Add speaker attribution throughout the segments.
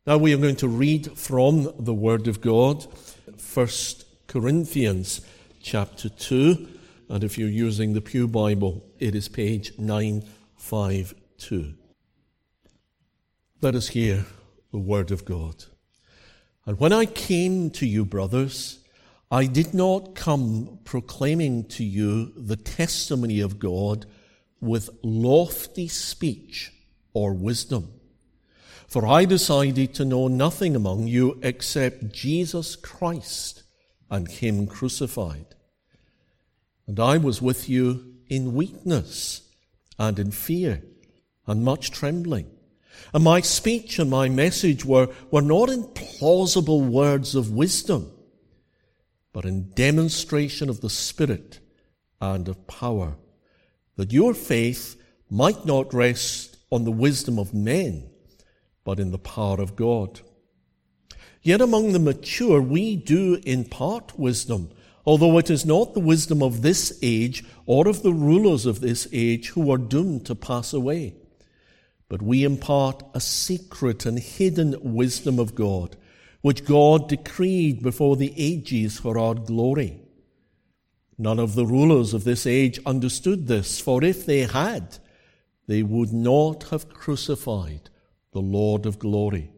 Speaker 1: Now we are going to read from the Word of God, 1 Corinthians chapter 2, and if you're using the Pew Bible, it is page 952. Let us hear the Word of God. And when I came to you, brothers, I did not come proclaiming to you the testimony of God with lofty speech or wisdom. For I decided to know nothing among you except Jesus Christ and Him crucified. And I was with you in weakness and in fear and much trembling. And my speech and my message were not in plausible words of wisdom, but in demonstration of the Spirit and of power, that your faith might not rest on the wisdom of men, but in the power of God. Yet among the mature we do impart wisdom, although it is not the wisdom of this age or of the rulers of this age who are doomed to pass away. But we impart a secret and hidden wisdom of God, which God decreed before the ages for our glory. None of the rulers of this age understood this, for if they had, they would not have crucified the Lord of glory.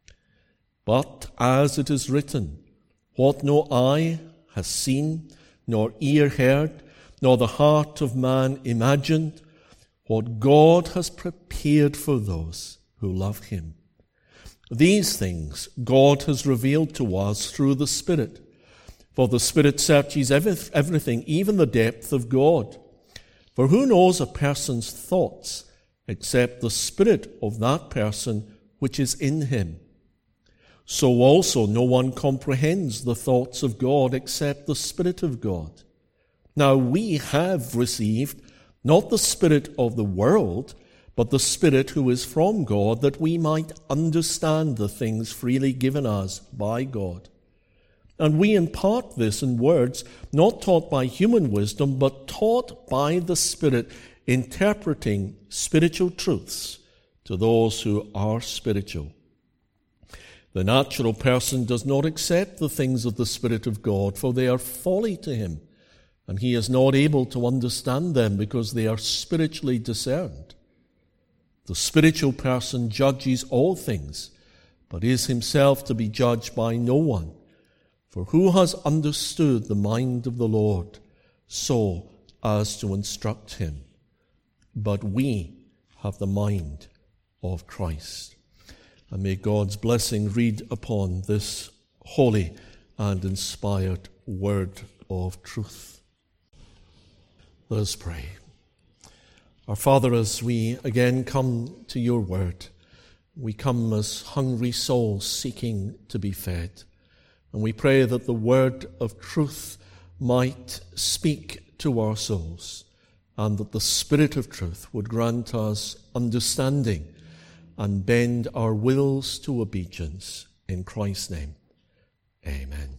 Speaker 1: But as it is written, what no eye has seen, nor ear heard, nor the heart of man imagined, what God has prepared for those who love Him. These things God has revealed to us through the Spirit. For the Spirit searches everything, even the depth of God. For who knows a person's thoughts except the spirit of that person which is in him? So also no one comprehends the thoughts of God except the Spirit of God. Now we have received not the spirit of the world, but the Spirit who is from God, that we might understand the things freely given us by God. And we impart this in words not taught by human wisdom, but taught by the Spirit, interpreting spiritual truths to those who are spiritual. The natural person does not accept the things of the Spirit of God, for they are folly to him, and he is not able to understand them because they are spiritually discerned. The spiritual person judges all things, but is himself to be judged by no one. For who has understood the mind of the Lord so as to instruct him? But we have the mind of Christ. And may God's blessing read upon this holy and inspired word of truth. Let us pray. Our Father, as we again come to your word, we come as hungry souls seeking to be fed. And we pray that the word of truth might speak to our souls, and that the Spirit of truth would grant us understanding and bend our wills to obedience. In Christ's name, amen.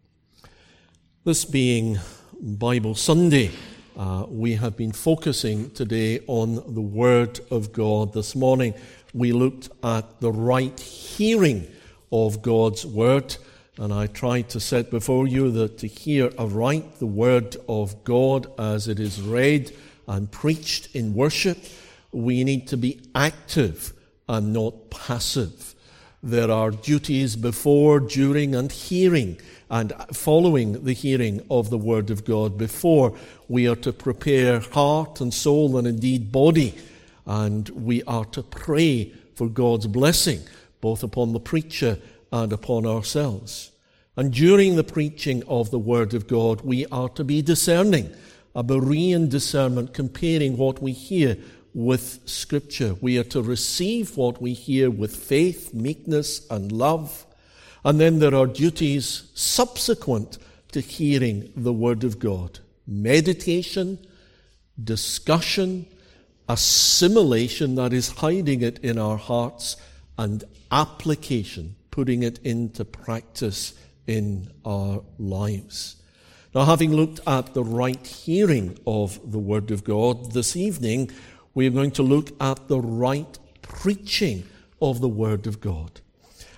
Speaker 1: This being Bible Sunday, we have been focusing today on the Word of God. This morning we looked at the right hearing of God's Word, and I tried to set before you that to hear aright the Word of God as it is read and preached in worship, we need to be active and not passive. There are duties before, during, and hearing and following the hearing of the Word of God. Before, we are to prepare heart and soul and indeed body, and we are to pray for God's blessing both upon the preacher and upon ourselves. And during the preaching of the Word of God, we are to be discerning, a Berean discernment, comparing what we hear with Scripture. We are to receive what we hear with faith, meekness, and love. And then there are duties subsequent to hearing the Word of God: meditation, discussion, assimilation, that is hiding it in our hearts, and application, putting it into practice in our lives. Now, having looked at the right hearing of the Word of God, this evening we are going to look at the right preaching of the Word of God.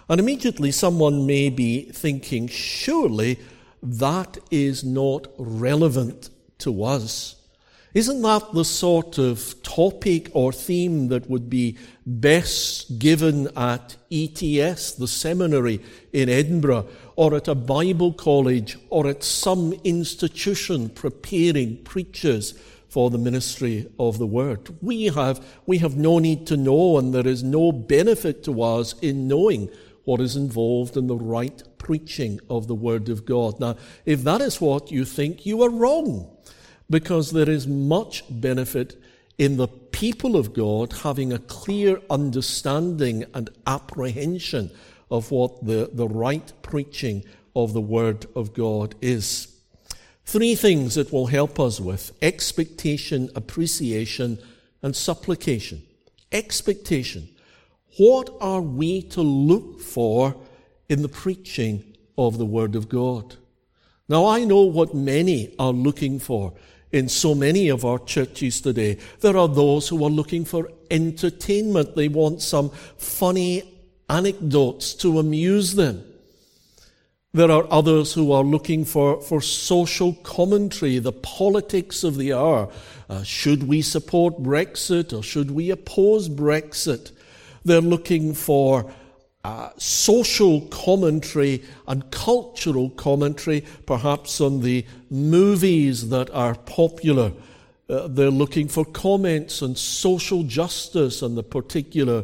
Speaker 1: And immediately someone may be thinking, surely that is not relevant to us. Isn't that the sort of topic or theme that would be best given at ETS, the seminary in Edinburgh, or at a Bible college, or at some institution preparing preachers for the ministry of the Word? We have no need to know, and there is no benefit to us in knowing what is involved in the right preaching of the Word of God. Now, if that is what you think, you are wrong, because there is much benefit in the people of God having a clear understanding and apprehension of what the right preaching of the Word of God is. 3 things it will help us with: expectation, appreciation, and supplication. Expectation. What are we to look for in the preaching of the Word of God? Now, I know what many are looking for in so many of our churches today. There are those who are looking for entertainment. They want some funny anecdotes to amuse them. There are others who are looking for social commentary, the politics of the hour. Should we support Brexit or should we oppose Brexit? They're looking for social commentary and cultural commentary, perhaps on the movies that are popular. They're looking for comments on social justice and the particular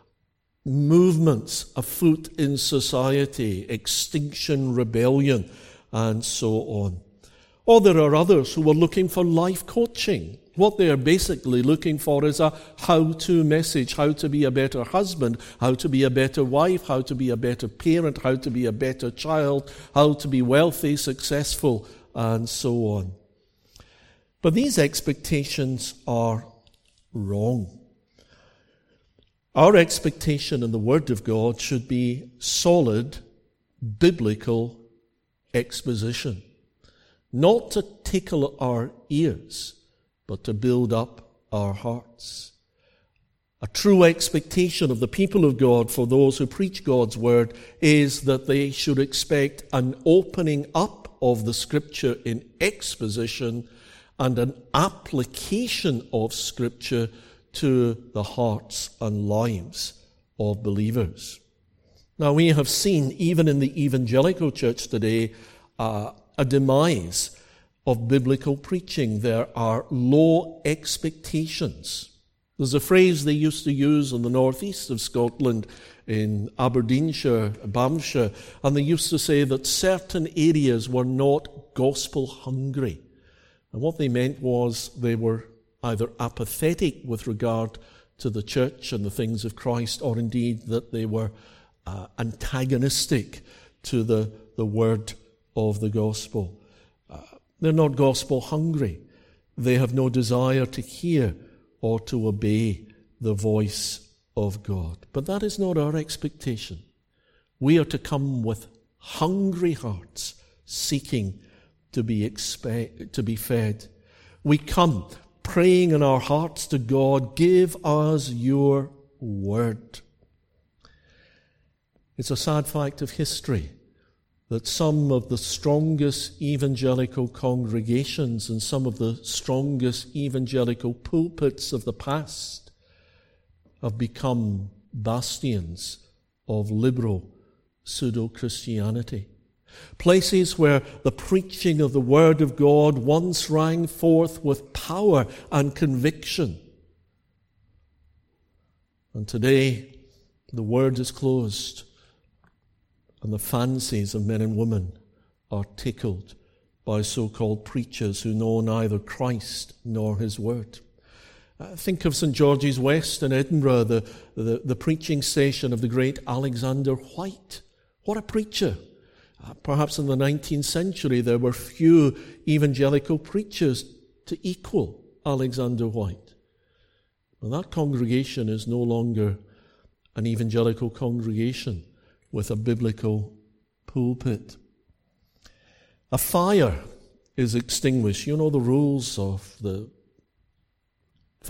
Speaker 1: movements afoot in society, Extinction Rebellion, and so on. Or there are others who are looking for life coaching. What they are basically looking for is a how-to message, how to be a better husband, how to be a better wife, how to be a better parent, how to be a better child, how to be wealthy, successful, and so on. But these expectations are wrong. Our expectation in the Word of God should be solid, biblical exposition. Not to tickle our ears, but to build up our hearts. A true expectation of the people of God for those who preach God's Word is that they should expect an opening up of the Scripture in exposition and an application of Scripture to the hearts and lives of believers. Now, we have seen, even in the evangelical church today, a demise of biblical preaching. There are low expectations. There's a phrase they used to use in the northeast of Scotland, in Aberdeenshire, Banffshire, and they used to say that certain areas were not gospel hungry. And what they meant was they were either apathetic with regard to the church and the things of Christ, or indeed that they were antagonistic to the word of the gospel. They're not gospel hungry. They have no desire to hear or to obey the voice of God. But that is not our expectation. We are to come with hungry hearts, seeking to be fed. We come praying in our hearts to God, give us your word. It's a sad fact of history that some of the strongest evangelical congregations and some of the strongest evangelical pulpits of the past have become bastions of liberal pseudo-Christianity. Places where the preaching of the Word of God once rang forth with power and conviction. And today, the Word is closed, and the fancies of men and women are tickled by so-called preachers who know neither Christ nor His Word. Think of St. George's West in Edinburgh, the preaching station of the great Alexander Whyte. What a preacher! Perhaps in the 19th century there were few evangelical preachers to equal Alexander Whyte. Well, that congregation is no longer an evangelical congregation with a biblical pulpit. A fire is extinguished. You know the rules of the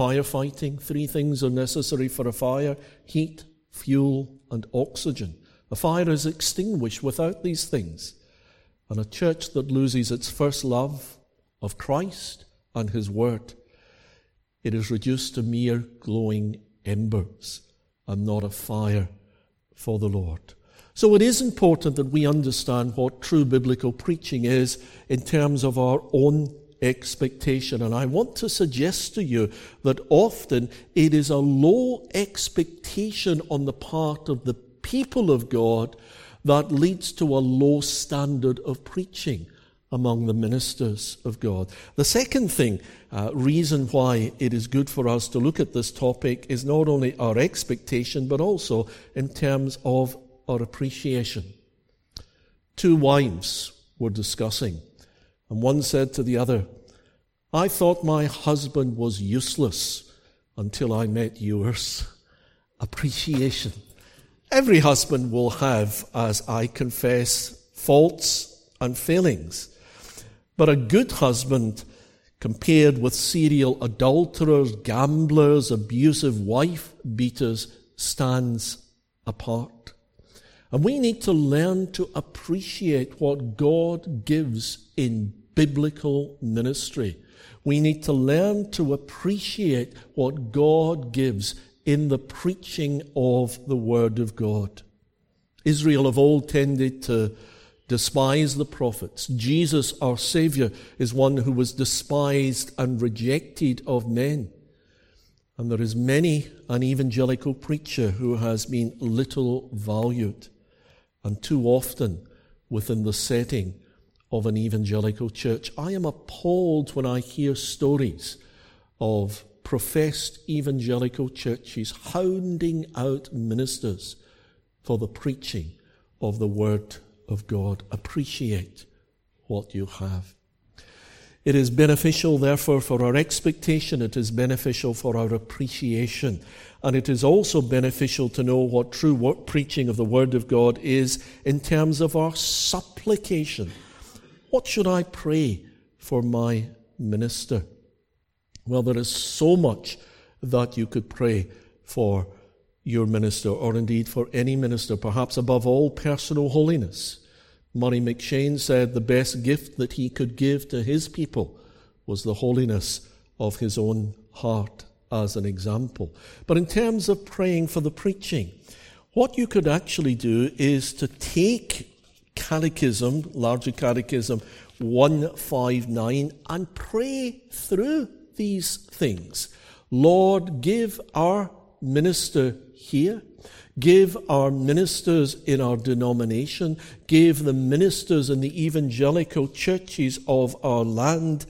Speaker 1: firefighting. 3 things are necessary for a fire: heat, fuel, and oxygen. The fire is extinguished without these things. And a church that loses its first love of Christ and His Word, it is reduced to mere glowing embers and not a fire for the Lord. So it is important that we understand what true biblical preaching is in terms of our own expectation. And I want to suggest to you that often it is a low expectation on the part of the people of God that leads to a low standard of preaching among the ministers of God. The second reason why it is good for us to look at this topic is not only our expectation, but also in terms of our appreciation. Two wives were discussing, and one said to the other, "I thought my husband was useless until I met yours." Appreciation. Every husband will have, as I confess, faults and failings. But a good husband, compared with serial adulterers, gamblers, abusive wife beaters, stands apart. And we need to learn to appreciate what God gives in biblical ministry. We need to learn to appreciate what God gives in the preaching of the Word of God. Israel of old tended to despise the prophets. Jesus, our Savior, is one who was despised and rejected of men. And there is many an evangelical preacher who has been little valued, and too often within the setting of an evangelical church. I am appalled when I hear stories of professed evangelical churches hounding out ministers for the preaching of the Word of God. Appreciate what you have. It is beneficial, therefore, for our expectation. It is beneficial for our appreciation. And it is also beneficial to know what true preaching of the Word of God is in terms of our supplication. What should I pray for my minister? Well, there is so much that you could pray for your minister, or indeed for any minister, perhaps above all, personal holiness. Murray McCheyne said the best gift that he could give to his people was the holiness of his own heart as an example. But in terms of praying for the preaching, what you could actually do is to take Catechism, Larger Catechism 159, and pray through these things. Lord, give our minister here, give our ministers in our denomination, give the ministers in the evangelical churches of our land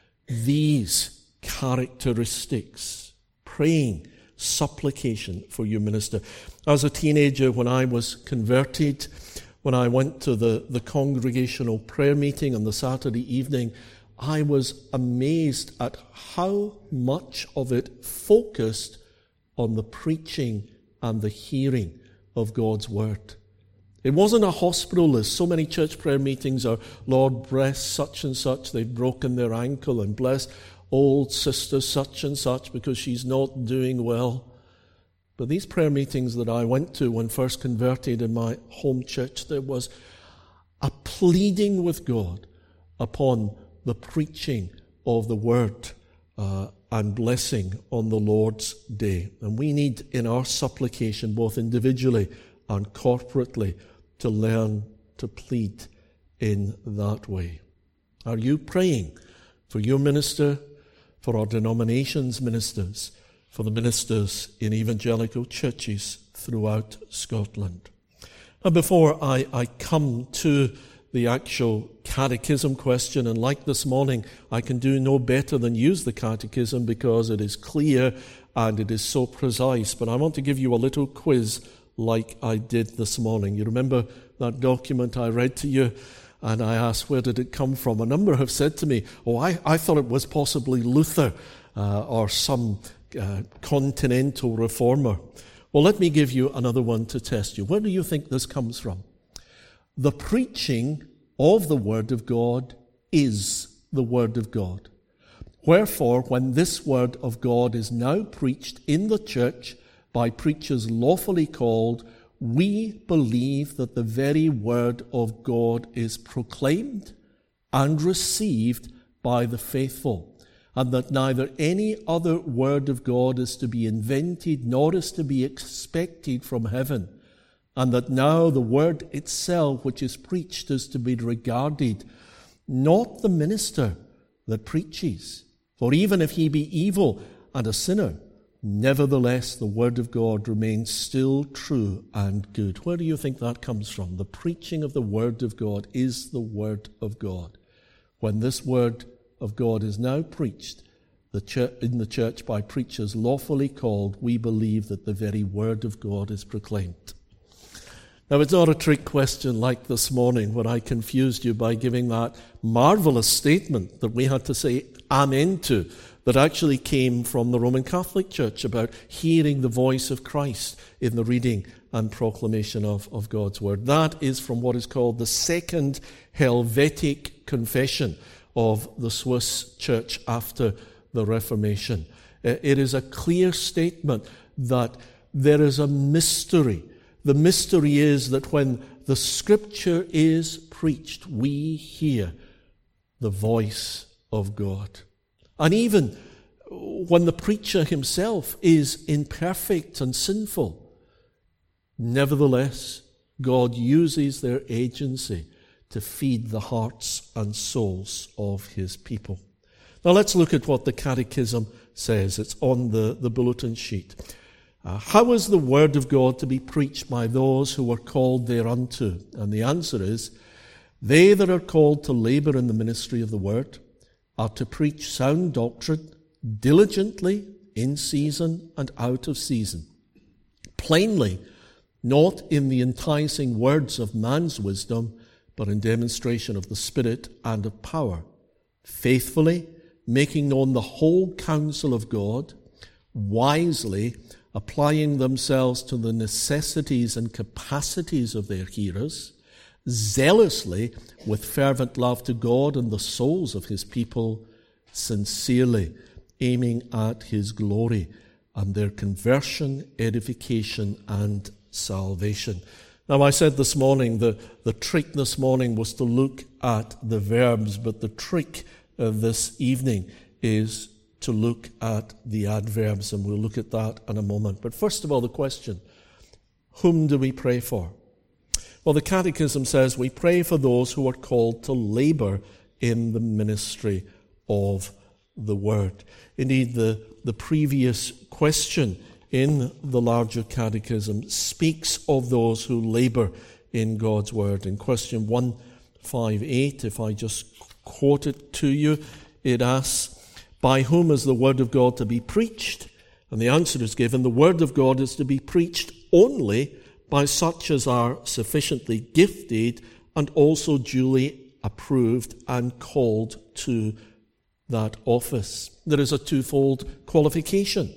Speaker 1: these characteristics. Praying, supplication for your minister. As a teenager, when I was converted, when I went to the congregational prayer meeting on the Saturday evening, I was amazed at how much of it focused on the preaching and the hearing of God's Word. It wasn't a hospital list. So many church prayer meetings are, Lord, bless such and such, they've broken their ankle, and bless old sister such and such because she's not doing well. But these prayer meetings that I went to when first converted in my home church, there was a pleading with God upon the preaching of the Word and blessing on the Lord's day. And we need in our supplication, both individually and corporately, to learn to plead in that way. Are you praying for your minister, for our denomination's ministers, for the ministers in evangelical churches throughout Scotland? And before I come to the actual catechism question, and like this morning, I can do no better than use the catechism because it is clear and it is so precise. But I want to give you a little quiz like I did this morning. You remember that document I read to you, and I asked, where did it come from? A number have said to me, I thought it was possibly Luther or some continental reformer. Well, let me give you another one to test you. Where do you think this comes from? The preaching of the Word of God is the Word of God. Wherefore, when this Word of God is now preached in the church by preachers lawfully called, we believe that the very word of God is proclaimed and received by the faithful, and that neither any other word of God is to be invented nor is to be expected from heaven, and that now the word itself which is preached is to be regarded, not the minister that preaches, for even if he be evil and a sinner, nevertheless the word of God remains still true and good. Where do you think that comes from? The preaching of the word of God is the word of God. When this word of God is now preached in the church by preachers lawfully called, we believe that the very word of God is proclaimed. Now, it's not a trick question like this morning when I confused you by giving that marvelous statement that we had to say amen to, that actually came from the Roman Catholic Church about hearing the voice of Christ in the reading and proclamation of God's word. That is from what is called the Second Helvetic Confession of the Swiss Church after the Reformation. It is a clear statement that there is a mystery. The mystery is that when the Scripture is preached, we hear the voice of God. And even when the preacher himself is imperfect and sinful, nevertheless, God uses their agency to feed the hearts and souls of his people. Now let's look at what the Catechism says. It's on the bulletin sheet. How is the word of God to be preached by those who are called thereunto? And the answer is, they that are called to labor in the ministry of the word are to preach sound doctrine diligently, in season and out of season, plainly, not in the enticing words of man's wisdom, but in demonstration of the Spirit and of power, faithfully, making known the whole counsel of God, wisely, applying themselves to the necessities and capacities of their hearers, zealously, with fervent love to God and the souls of his people, sincerely, aiming at his glory and their conversion, edification, and salvation. Now, I said this morning, the trick this morning was to look at the verbs, but the trick this evening is to look at the adverbs, and we'll look at that in a moment. But first of all, the question, whom do we pray for? Well, the Catechism says we pray for those who are called to labor in the ministry of the Word. Indeed, the previous question in the larger Catechism speaks of those who labor in God's Word. In question 158, if I just quote it to you, it asks, by whom is the word of God to be preached? And the answer is given, the word of God is to be preached only by such as are sufficiently gifted and also duly approved and called to that office. There is a twofold qualification.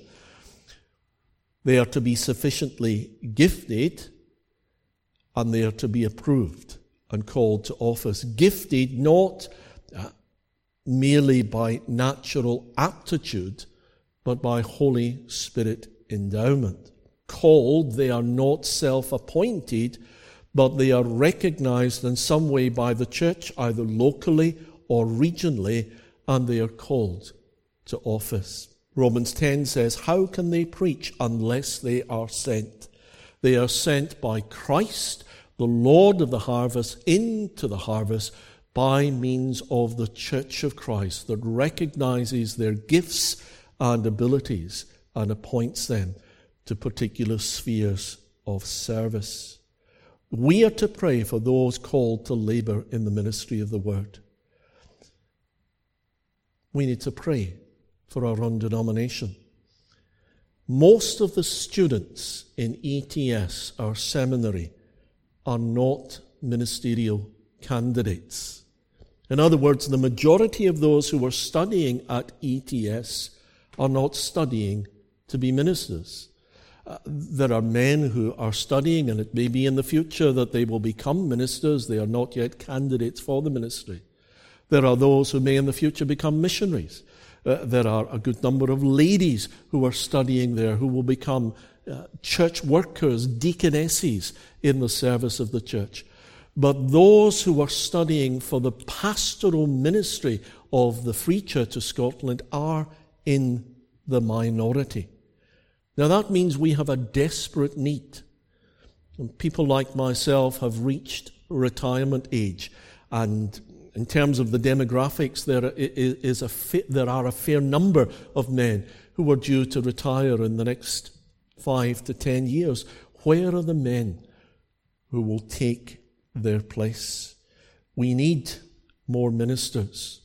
Speaker 1: They are to be sufficiently gifted and they are to be approved and called to office. Gifted not merely by natural aptitude, but by Holy Spirit endowment. Called, they are not self-appointed, but they are recognized in some way by the church, either locally or regionally, and they are called to office. Romans 10 says, how can they preach unless they are sent? They are sent by Christ, the Lord of the harvest, into the harvest by means of the Church of Christ that recognizes their gifts and abilities and appoints them to particular spheres of service. We are to pray for those called to labor in the ministry of the Word. We need to pray for our own denomination. Most of the students in ETS, our seminary, are not ministerial candidates. In other words, the majority of those who are studying at ETS are not studying to be ministers. There are men who are studying, and it may be in the future that they will become ministers. They are not yet candidates for the ministry. There are those who may in the future become missionaries. There are a good number of ladies who are studying there who will become church workers, deaconesses in the service of the church. But those who are studying for the pastoral ministry of the Free Church of Scotland are in the minority. Now that means we have a desperate need. And people like myself have reached retirement age, and in terms of the demographics, there are a fair number of men who are due to retire in the next 5 to 10 years. Where are the men who will take their place? We need more ministers.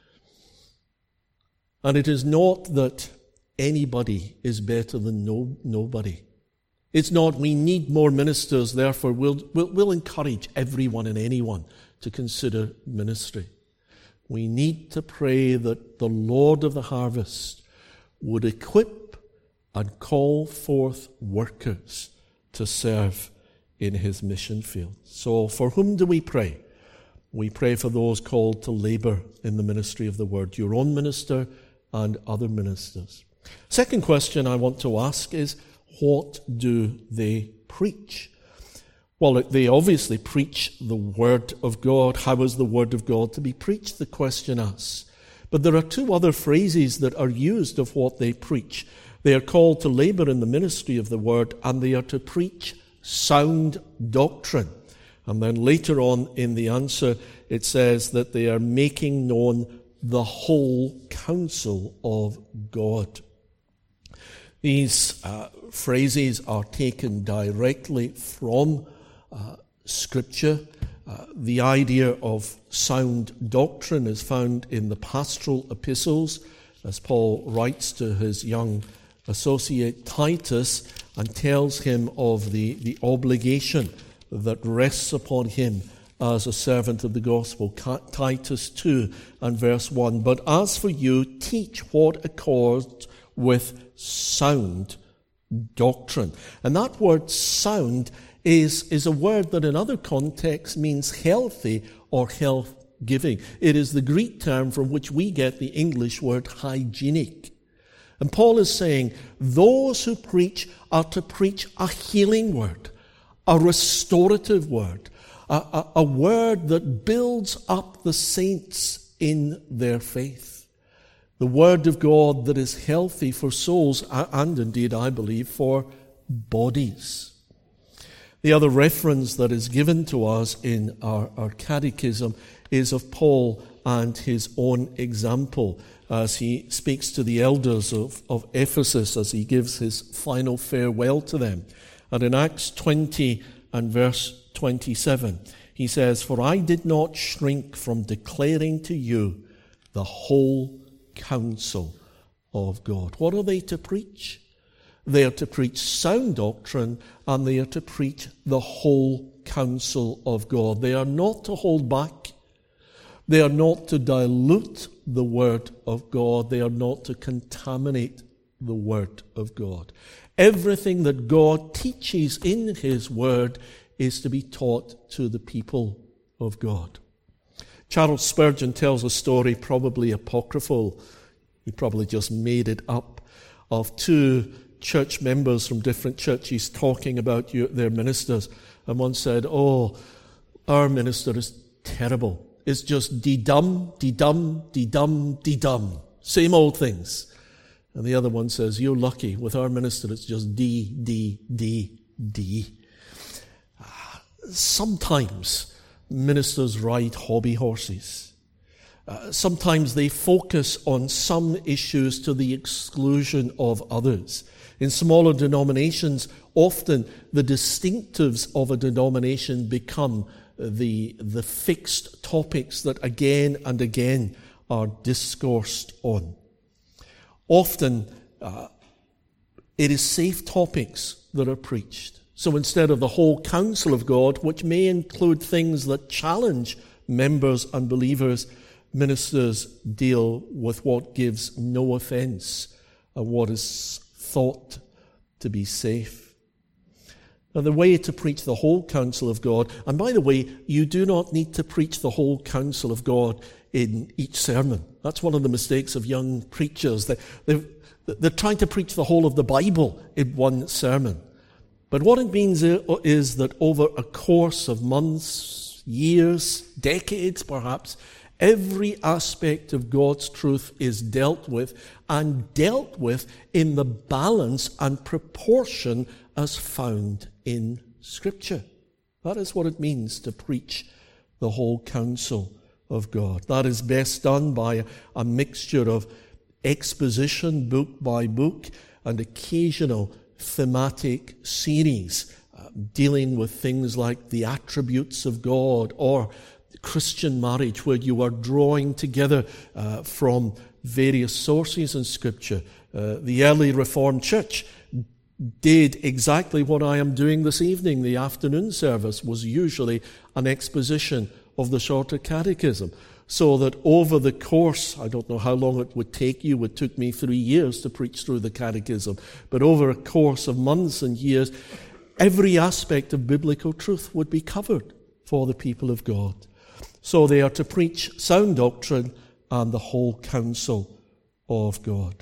Speaker 1: And it is not that anybody is better than nobody. It's not we need more ministers, therefore we'll encourage everyone and anyone to consider ministry. We need to pray that the Lord of the harvest would equip and call forth workers to serve in his mission field. So for whom do we pray? We pray for those called to labor in the ministry of the word, your own minister and other ministers. Second question I want to ask is, what do they preach? Well, they obviously preach the Word of God. How is the Word of God to be preached, the question asks. But there are two other phrases that are used of what they preach. They are called to labor in the ministry of the Word, and they are to preach sound doctrine. And then later on in the answer, it says that they are making known the whole counsel of God. These phrases are taken directly from Scripture. The idea of sound doctrine is found in the pastoral epistles, as Paul writes to his young associate Titus and tells him of the obligation that rests upon him as a servant of the gospel. Titus 2 and verse 1. But as for you, teach what accords with sound doctrine. And that word sound is a word that in other contexts means healthy or health-giving. It is the Greek term from which we get the English word hygienic. And Paul is saying those who preach are to preach a healing word, a restorative word, a word that builds up the saints in their faith. The Word of God that is healthy for souls and indeed, I believe, for bodies. The other reference that is given to us in our catechism is of Paul and his own example as he speaks to the elders of Ephesus as he gives his final farewell to them. And in Acts 20 and verse 27, he says, "For I did not shrink from declaring to you the whole counsel of God." What are they to preach? They are to preach sound doctrine, and they are to preach the whole counsel of God. They are not to hold back. They are not to dilute the Word of God. They are not to contaminate the Word of God. Everything that God teaches in His Word is to be taught to the people of God. Charles Spurgeon tells a story, probably apocryphal, he probably just made it up, of two church members from different churches talking about their ministers. And one said, "Oh, our minister is terrible. It's just dee-dum, dee-dum, dee-dum, dee-dum. Same old things." And the other one says, "You're lucky. With our minister, it's just D, D, D, D." Sometimes ministers ride hobby horses. Sometimes they focus on some issues to the exclusion of others. In smaller denominations, often the distinctives of a denomination become the fixed topics that again and again are discoursed on. Often, it is safe topics that are preached. So instead of the whole counsel of God, which may include things that challenge members and believers, ministers deal with what gives no offense and what is thought to be safe. Now, the way to preach the whole counsel of God, and by the way, you do not need to preach the whole counsel of God in each sermon. That's one of the mistakes of young preachers. They're trying to preach the whole of the Bible in one sermon. But what it means is that over a course of months, years, decades perhaps, every aspect of God's truth is dealt with, and dealt with in the balance and proportion as found in Scripture. That is what it means to preach the whole counsel of God. That is best done by a mixture of exposition, book by book, and occasional thematic series dealing with things like the attributes of God or Christian marriage, where you are drawing together from various sources in Scripture. The early Reformed Church did exactly what I am doing this evening. The afternoon service was usually an exposition of the Shorter Catechism, so that over the course, I don't know how long it would take you, it took me 3 years to preach through the Catechism, but over a course of months and years, every aspect of biblical truth would be covered for the people of God. So they are to preach sound doctrine and the whole counsel of God.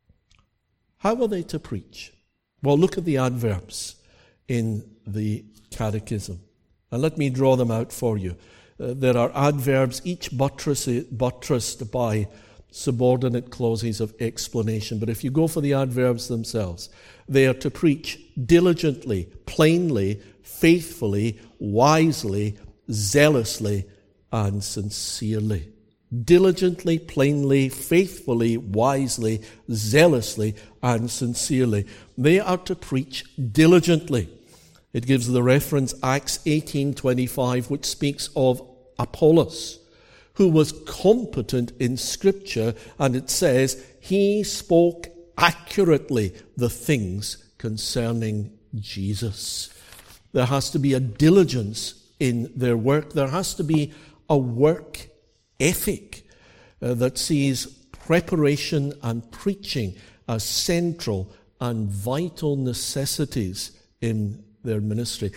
Speaker 1: How are they to preach? Well, look at the adverbs in the Catechism. And let me draw them out for you. There are adverbs, each buttressed by subordinate clauses of explanation. But if you go for the adverbs themselves, they are to preach diligently, plainly, faithfully, wisely, zealously, and sincerely. Diligently, plainly, faithfully, wisely, zealously, and sincerely. They are to preach diligently. It gives the reference Acts 18:25, which speaks of Apollos, who was competent in Scripture, and it says he spoke accurately the things concerning Jesus. There has to be a diligence in their work. There has to be a work ethic that sees preparation and preaching as central and vital necessities in their ministry.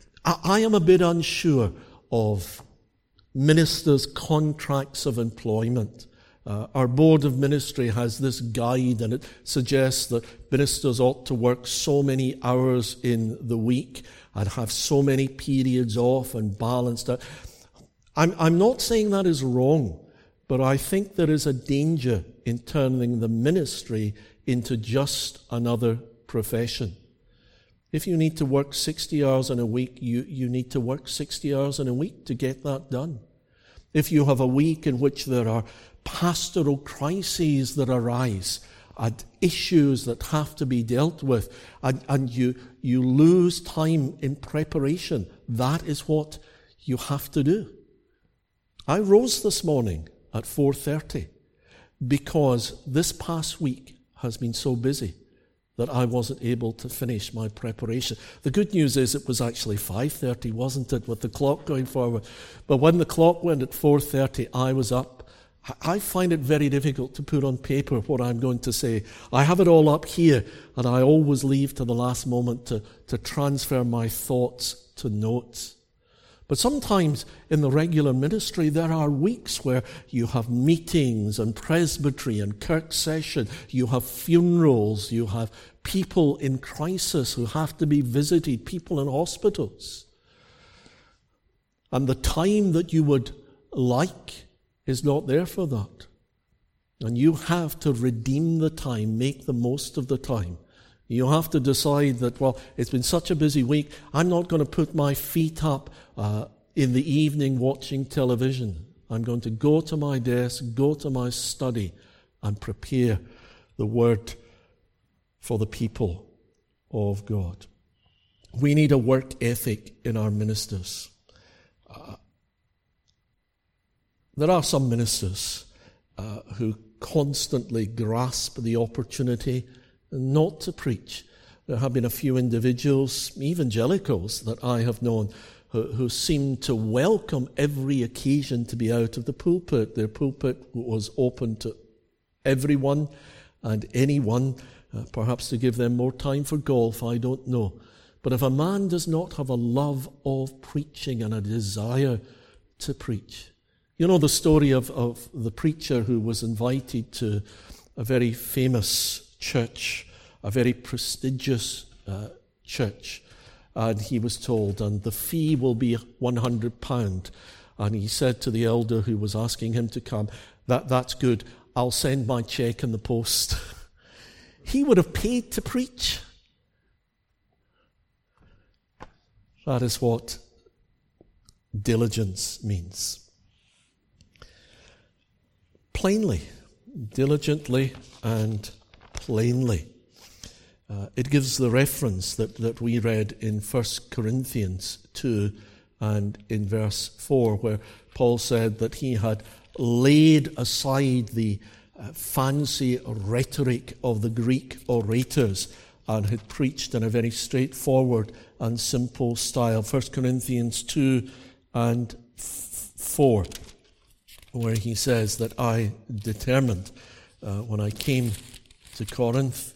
Speaker 1: I am a bit unsure of ministers' contracts of employment. Our board of ministry has this guide, and it suggests that ministers ought to work so many hours in the week and have so many periods off and balanced out. I'm not saying that is wrong, but I think there is a danger in turning the ministry into just another profession. If you need to work 60 hours in a week, you need to work 60 hours in a week to get that done. If you have a week in which there are pastoral crises that arise and issues that have to be dealt with, and you lose time in preparation, that is what you have to do. I rose this morning at 4:30 because this past week has been so busy that I wasn't able to finish my preparation. The good news is it was actually 5:30, wasn't it, with the clock going forward? But when the clock went at 4:30, I was up. I find it very difficult to put on paper what I'm going to say. I have it all up here, and I always leave to the last moment to transfer my thoughts to notes. But sometimes in the regular ministry, there are weeks where you have meetings and presbytery and kirk session, you have funerals, you have people in crisis who have to be visited, people in hospitals. And the time that you would like is not there for that. And you have to redeem the time, make the most of the time. You have to decide that, well, it's been such a busy week, I'm not going to put my feet up in the evening watching television. I'm going to go to my desk, go to my study, and prepare the word for the people of God. We need a work ethic in our ministers. There are some ministers who constantly grasp the opportunity not to preach. There have been a few individuals, evangelicals, that I have known who seem to welcome every occasion to be out of the pulpit. Their pulpit was open to everyone and anyone, perhaps to give them more time for golf, I don't know. But if a man does not have a love of preaching and a desire to preach, you know the story of the preacher who was invited to a very famous church, a very prestigious church, and he was told, and the fee will be £100. And he said to the elder who was asking him to come, that's good, I'll send my cheque in the post. He would have paid to preach. That is what diligence means. Plainly, diligently and plainly. It gives the reference that we read in 1 Corinthians 2 and in verse 4, where Paul said that he had laid aside the fancy rhetoric of the Greek orators and had preached in a very straightforward and simple style. 1 Corinthians 2 and 4, where he says that I determined when I came to Corinth,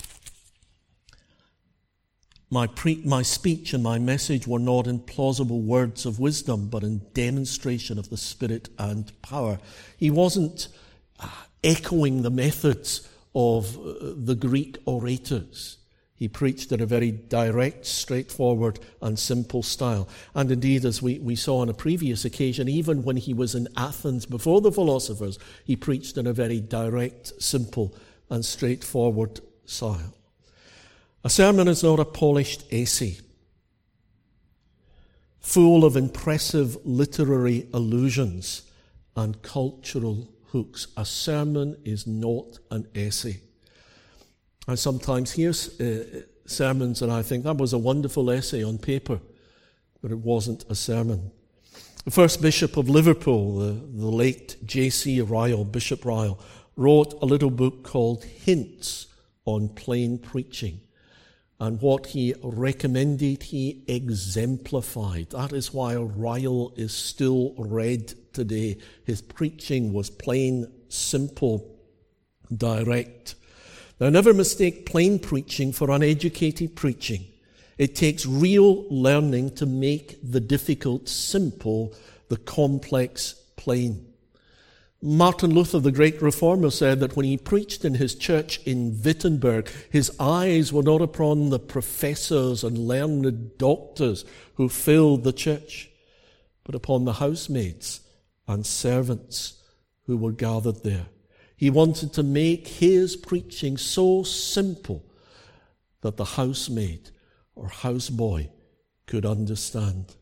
Speaker 1: my speech and my message were not in plausible words of wisdom, but in demonstration of the Spirit and power. He wasn't echoing the methods of the Greek orators. He preached in a very direct, straightforward, and simple style. And indeed, as we saw on a previous occasion, even when he was in Athens before the philosophers, he preached in a very direct, simple, and straightforward style. A sermon is not a polished essay, full of impressive literary allusions and cultural hooks. A sermon is not an essay. I sometimes hear sermons and I think that was a wonderful essay on paper, but it wasn't a sermon. The first Bishop of Liverpool, the late J.C. Ryle, Bishop Ryle, wrote a little book called Hints on Plain Preaching. And what he recommended, he exemplified. That is why Ryle is still read today. His preaching was plain, simple, direct. Now, never mistake plain preaching for uneducated preaching. It takes real learning to make the difficult simple, the complex plain. Martin Luther, the great reformer, said that when he preached in his church in Wittenberg, his eyes were not upon the professors and learned doctors who filled the church, but upon the housemaids and servants who were gathered there. He wanted to make his preaching so simple that the housemaid or houseboy could understand.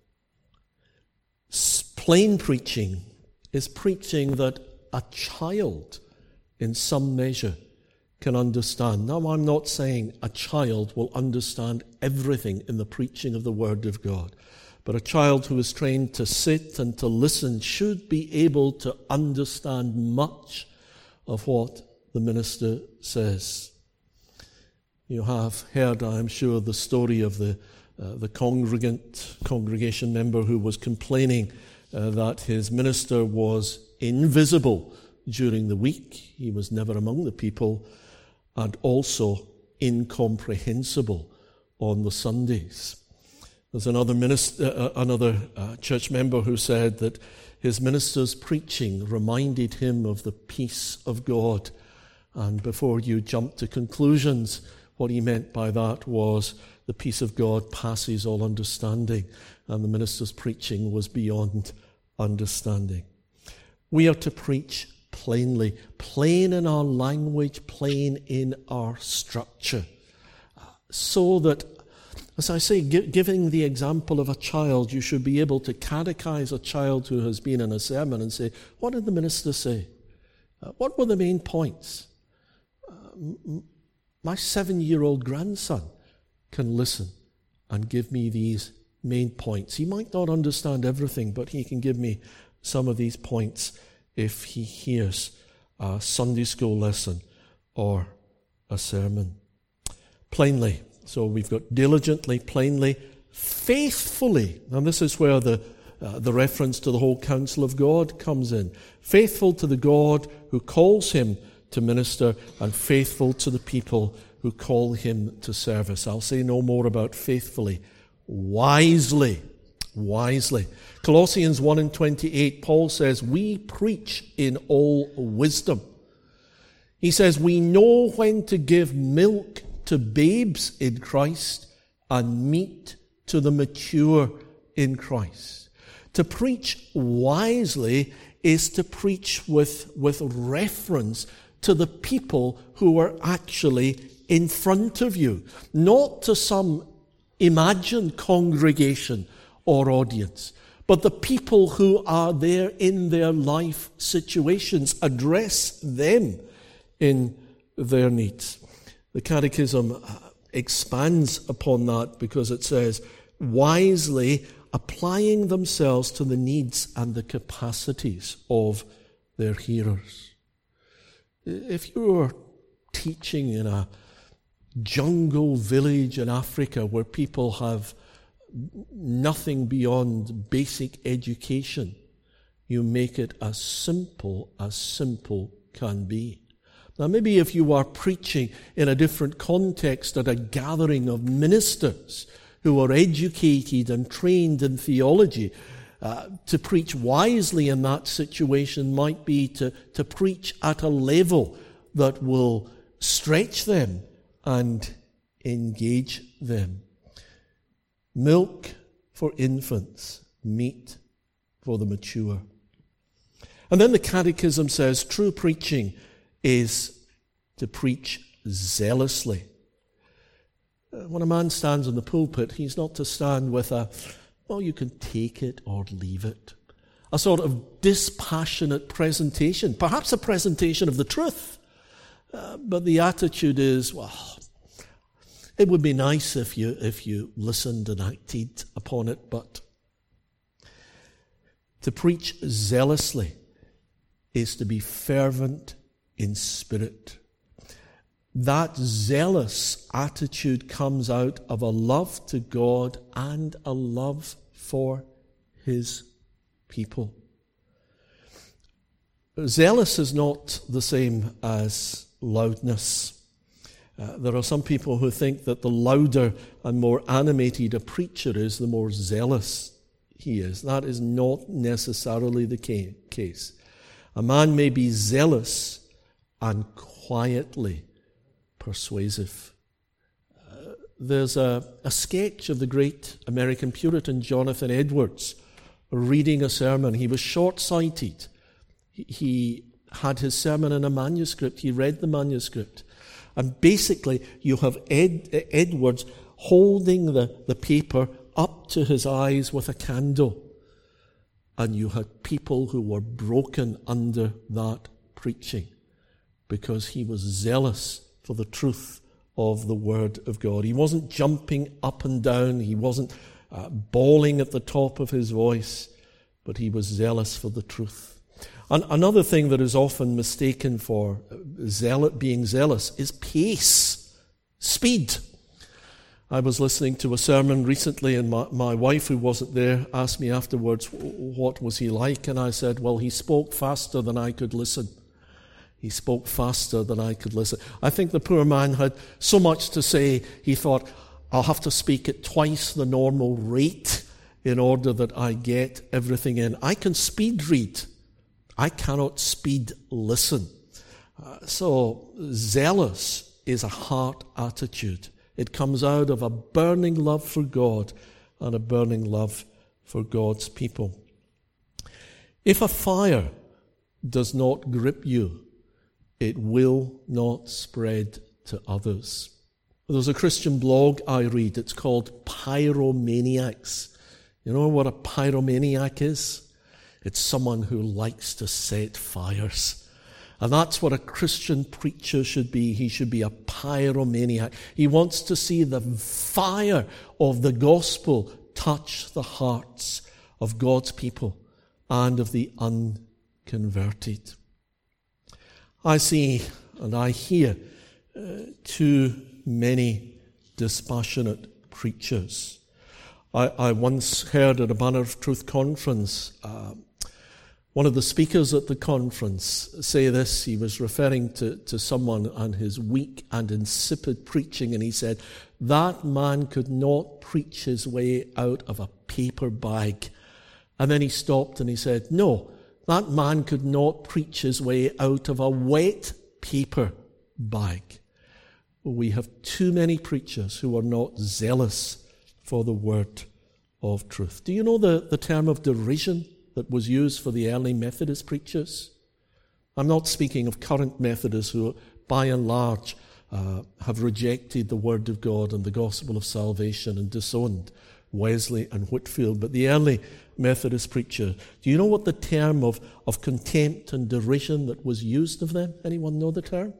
Speaker 1: Plain preaching is preaching that a child, in some measure, can understand. Now, I'm not saying a child will understand everything in the preaching of the Word of God, but a child who is trained to sit and to listen should be able to understand much of what the minister says. You have heard, I am sure, the story of the congregation member who was complaining that his minister was invisible during the week. He was never among the people, and also incomprehensible on the Sundays. There's another church member who said that his minister's preaching reminded him of the peace of God. And before you jump to conclusions, what he meant by that was the peace of God passes all understanding, and the minister's preaching was beyond understanding. We are to preach plainly, plain in our language, plain in our structure, so that, as I say, giving the example of a child, you should be able to catechize a child who has been in a sermon and say, what did the minister say? What were the main points? My 7-year-old grandson can listen and give me these main points. He might not understand everything, but he can give me some of these points if he hears a Sunday school lesson or a sermon. Plainly. So we've got diligently, plainly, faithfully. And this is where the reference to the whole counsel of God comes in. Faithful to the God who calls him to minister, and faithful to the people who call him to service. I'll say no more about faithfully. Wisely. Wisely. Colossians 1:28, Paul says, we preach in all wisdom. He says, we know when to give milk to babes in Christ and meat to the mature in Christ. To preach wisely is to preach with reference to the people who are actually in front of you, not to some imagined congregation or audience, but the people who are there in their life situations. Address them in their needs. The Catechism expands upon that because it says, wisely applying themselves to the needs and the capacities of their hearers. If you're teaching in a jungle village in Africa where people have nothing beyond basic education, you make it as simple can be. Now, maybe if you are preaching in a different context at a gathering of ministers who are educated and trained in theology, to preach wisely in that situation might be to preach at a level that will stretch them and engage them. Milk for infants, meat for the mature. And then the Catechism says true preaching is to preach zealously. When a man stands in the pulpit, he's not to stand with you can take it or leave it. A sort of dispassionate presentation, perhaps a presentation of the truth. But the attitude is, it would be nice if you listened and acted upon it, but to preach zealously is to be fervent in spirit. That zealous attitude comes out of a love to God and a love for his people. Zealous is not the same as loudness. There are some people who think that the louder and more animated a preacher is, the more zealous he is. That is not necessarily the case. A man may be zealous and quietly persuasive. There's a sketch of the great American Puritan Jonathan Edwards reading a sermon. He was short-sighted. He had his sermon in a manuscript. He read the manuscript. And basically, you have Edwards holding the paper up to his eyes with a candle. And you had people who were broken under that preaching because he was zealous for the truth of the Word of God. He wasn't jumping up and down. He wasn't bawling at the top of his voice, but he was zealous for the truth. And another thing that is often mistaken for being zealous is pace, speed. I was listening to a sermon recently, and my wife, who wasn't there, asked me afterwards, what was he like? And I said, well, he spoke faster than I could listen. He spoke faster than I could listen. I think the poor man had so much to say, he thought, I'll have to speak at twice the normal rate in order that I get everything in. I can speed read. I cannot speed listen. So zealous is a heart attitude. It comes out of a burning love for God and a burning love for God's people. If a fire does not grip you, it will not spread to others. There's a Christian blog I read. It's called Pyromaniacs. You know what a pyromaniac is? It's someone who likes to set fires. And that's what a Christian preacher should be. He should be a pyromaniac. He wants to see the fire of the gospel touch the hearts of God's people and of the unconverted. I see and I hear too many dispassionate preachers. I once heard at a Banner of Truth conference One of the speakers at the conference say this. He was referring to someone and his weak and insipid preaching, and he said, that man could not preach his way out of a paper bag. And then he stopped and he said, no, that man could not preach his way out of a wet paper bag. We have too many preachers who are not zealous for the word of truth. Do you know the term of derision that was used for the early Methodist preachers? I'm not speaking of current Methodists who, by and large, have rejected the Word of God and the gospel of salvation and disowned Wesley and Whitefield, but the early Methodist preachers. Do you know what the term of contempt and derision that was used of them? Anyone know the term?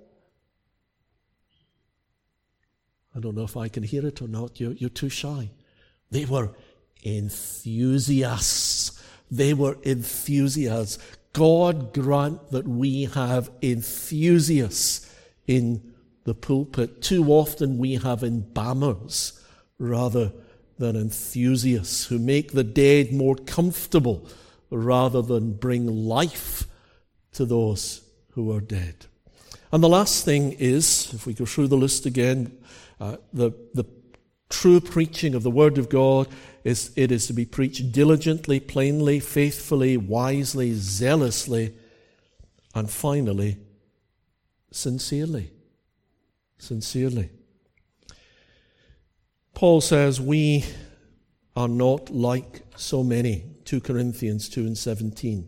Speaker 1: I don't know if I can hear it or not. You're too shy. They were enthusiasts. They were enthusiasts. God grant that we have enthusiasts in the pulpit. Too often we have embalmers rather than enthusiasts who make the dead more comfortable rather than bring life to those who are dead. And the last thing is, if we go through the list again, the true preaching of the Word of God is to be preached diligently, plainly, faithfully, wisely, zealously, and finally, sincerely. Sincerely. Paul says we are not like so many, 2 Corinthians 2 and 17,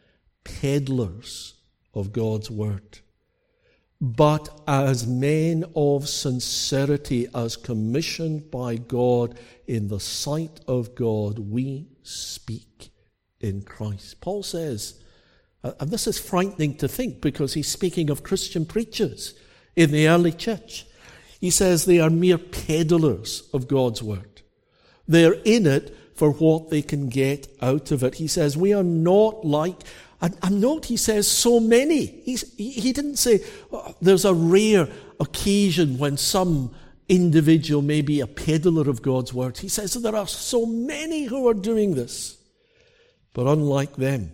Speaker 1: peddlers of God's Word, but as men of sincerity, as commissioned by God in the sight of God, we speak in Christ. Paul says, and this is frightening to think because he's speaking of Christian preachers in the early church. He says they are mere peddlers of God's Word. They're in it for what they can get out of it. He says we are not like, and note he says so many. He didn't say there's a rare occasion when some individual may be a peddler of God's Word. He says there are so many who are doing this. But unlike them,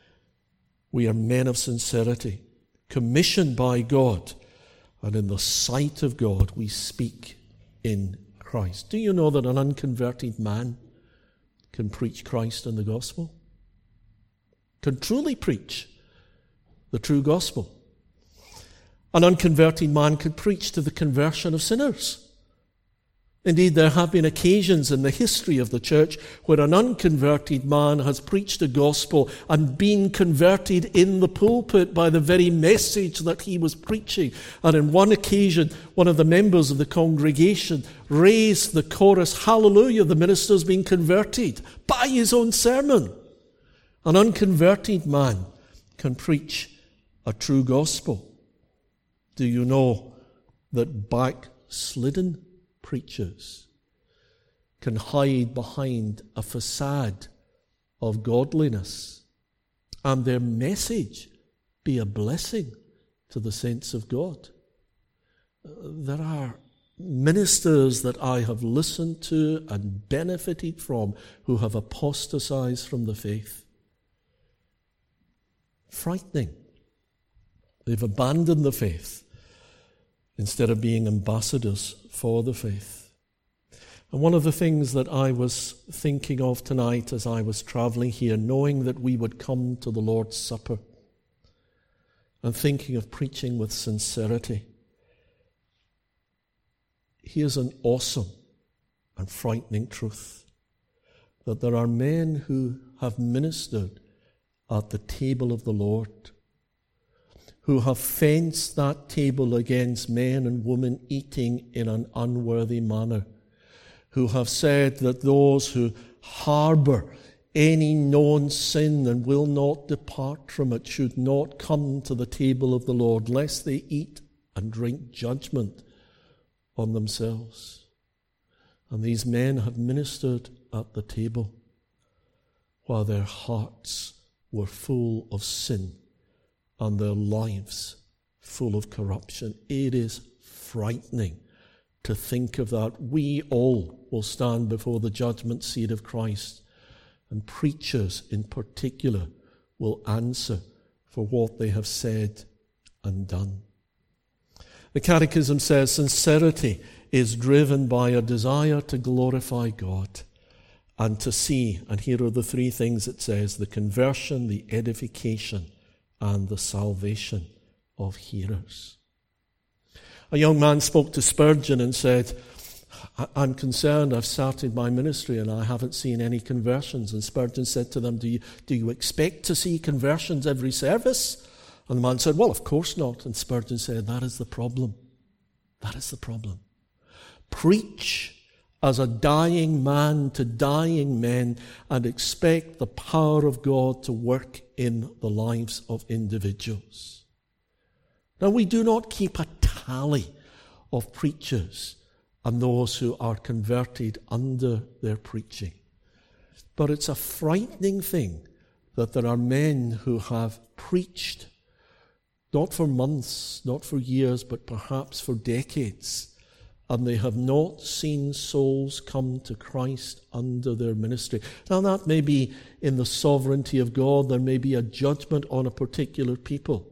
Speaker 1: we are men of sincerity, commissioned by God, and in the sight of God we speak in Christ. Do you know that an unconverted man can preach Christ and the gospel? Can truly preach the true gospel. An unconverted man could preach to the conversion of sinners. Indeed, there have been occasions in the history of the church where an unconverted man has preached the gospel and been converted in the pulpit by the very message that he was preaching. And on one occasion, one of the members of the congregation raised the chorus, "Hallelujah, the minister's been converted," by his own sermon. An unconverted man can preach a true gospel. Do you know that backslidden preachers can hide behind a facade of godliness and their message be a blessing to the saints of God? There are ministers that I have listened to and benefited from who have apostatized from the faith. Frightening. They've abandoned the faith instead of being ambassadors for the faith. And one of the things that I was thinking of tonight as I was traveling here, knowing that we would come to the Lord's Supper, and thinking of preaching with sincerity, here's an awesome and frightening truth, that there are men who have ministered at the table of the Lord, who have fenced that table against men and women eating in an unworthy manner, who have said that those who harbor any known sin and will not depart from it should not come to the table of the Lord, lest they eat and drink judgment on themselves. And these men have ministered at the table while their hearts were full of sin and their lives full of corruption. It is frightening to think of that. We all will stand before the judgment seat of Christ, and preachers in particular will answer for what they have said and done. The Catechism says sincerity is driven by a desire to glorify God and to see, and here are the three things it says, the conversion, the edification, and the salvation of hearers. A young man spoke to Spurgeon and said, I'm concerned, I've started my ministry and I haven't seen any conversions. And Spurgeon said to them, do you expect to see conversions every service? And the man said, well, of course not. And Spurgeon said, that is the problem. That is the problem. Preach as a dying man to dying men and expect the power of God to work in the lives of individuals. Now, we do not keep a tally of preachers and those who are converted under their preaching. But it's a frightening thing that there are men who have preached, not for months, not for years, but perhaps for decades, and they have not seen souls come to Christ under their ministry. Now, that may be in the sovereignty of God. There may be a judgment on a particular people.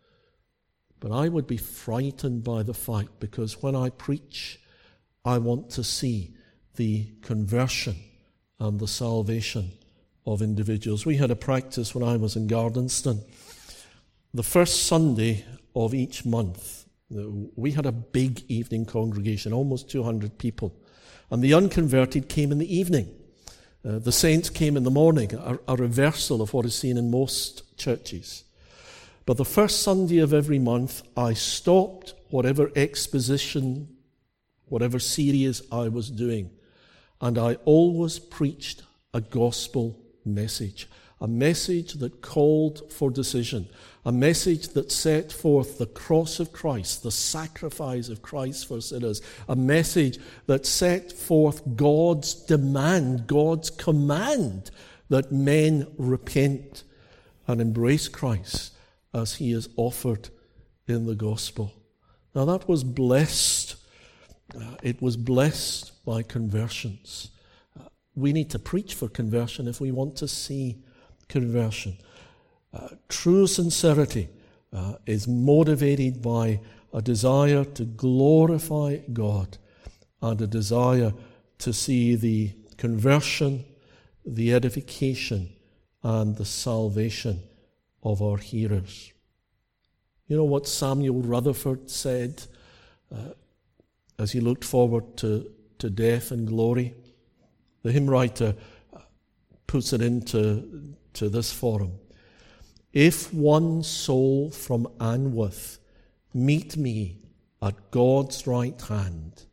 Speaker 1: But I would be frightened by the fact, because when I preach, I want to see the conversion and the salvation of individuals. We had a practice when I was in Gardenston. The first Sunday of each month, we had a big evening congregation, almost 200 people. And the unconverted came in the evening. The saints came in the morning, a reversal of what is seen in most churches. But the first Sunday of every month, I stopped whatever exposition, whatever series I was doing, and I always preached a gospel message, a message that called for decision, a message that set forth the cross of Christ, the sacrifice of Christ for sinners, a message that set forth God's demand, God's command that men repent and embrace Christ as he is offered in the gospel. Now that was blessed. It was blessed by conversions. We need to preach for conversion if we want to see conversion. True sincerity is motivated by a desire to glorify God and a desire to see the conversion, the edification, and the salvation of our hearers. You know what Samuel Rutherford said as he looked forward to death and glory? The hymn writer puts it into this form. If one soul from Anwoth meet me at God's right hand,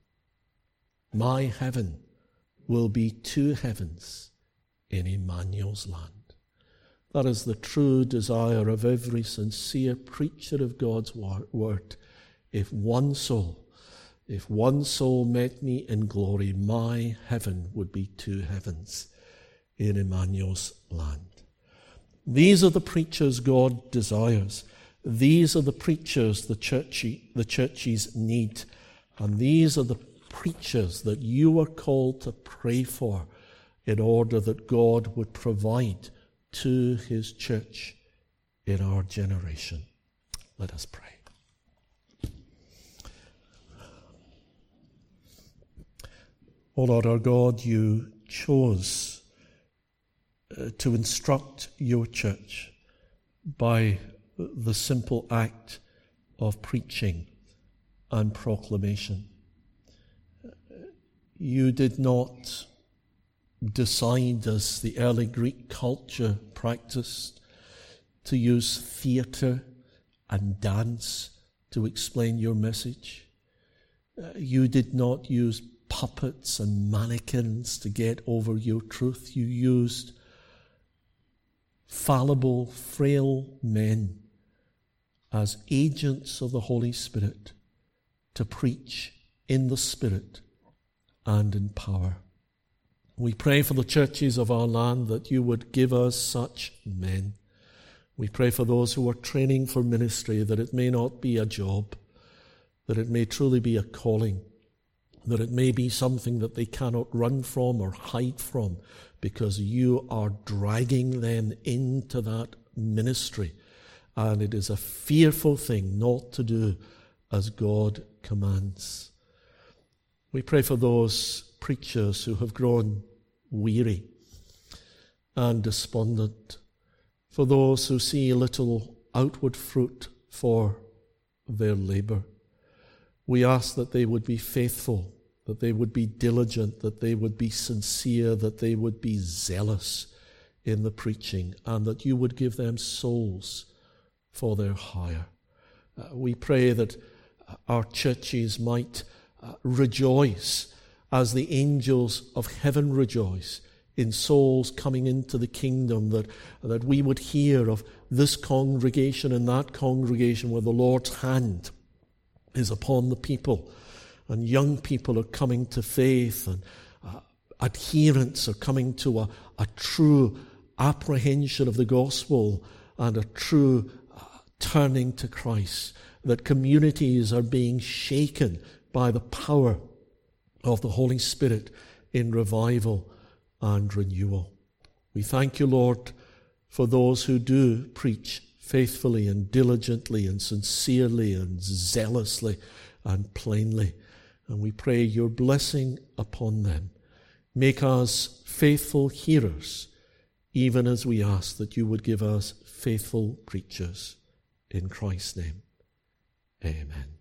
Speaker 1: my heaven will be two heavens in Emmanuel's land. That is the true desire of every sincere preacher of God's word. If one soul met me in glory, my heaven would be two heavens in Emmanuel's land. These are the preachers God desires. These are the preachers the churches need. And these are the preachers that you are called to pray for in order that God would provide to his church in our generation. Let us pray. O Lord our God, you chose to instruct your church by the simple act of preaching and proclamation. You did not decide, as the early Greek culture practiced, to use theatre and dance to explain your message. You did not use puppets and mannequins to get over your truth. You used fallible, frail men as agents of the Holy Spirit to preach in the Spirit and in power. We pray for the churches of our land that you would give us such men. We pray for those who are training for ministry, that it may not be a job, that it may truly be a calling, that it may be something that they cannot run from or hide from, because you are dragging them into that ministry. And it is a fearful thing not to do as God commands. We pray for those preachers who have grown weary and despondent, for those who see little outward fruit for their labor. We ask that they would be faithful, that they would be diligent, that they would be sincere, that they would be zealous in the preaching, and that you would give them souls for their hire. We pray that our churches might rejoice as the angels of heaven rejoice in souls coming into the kingdom, that we would hear of this congregation and that congregation where the Lord's hand is upon the people, and young people are coming to faith, and adherents are coming to a true apprehension of the gospel and a true turning to Christ, that communities are being shaken by the power of the Holy Spirit in revival and renewal. We thank you, Lord, for those who do preach faithfully and diligently and sincerely and zealously and plainly. And we pray your blessing upon them. Make us faithful hearers, even as we ask that you would give us faithful preachers. In Christ's name, amen.